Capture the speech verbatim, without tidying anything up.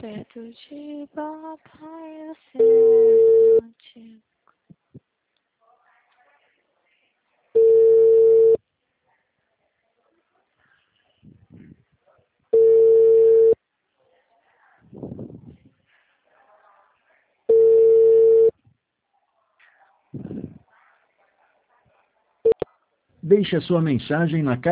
perto de papai, você não te... Deixe a sua mensagem na caixa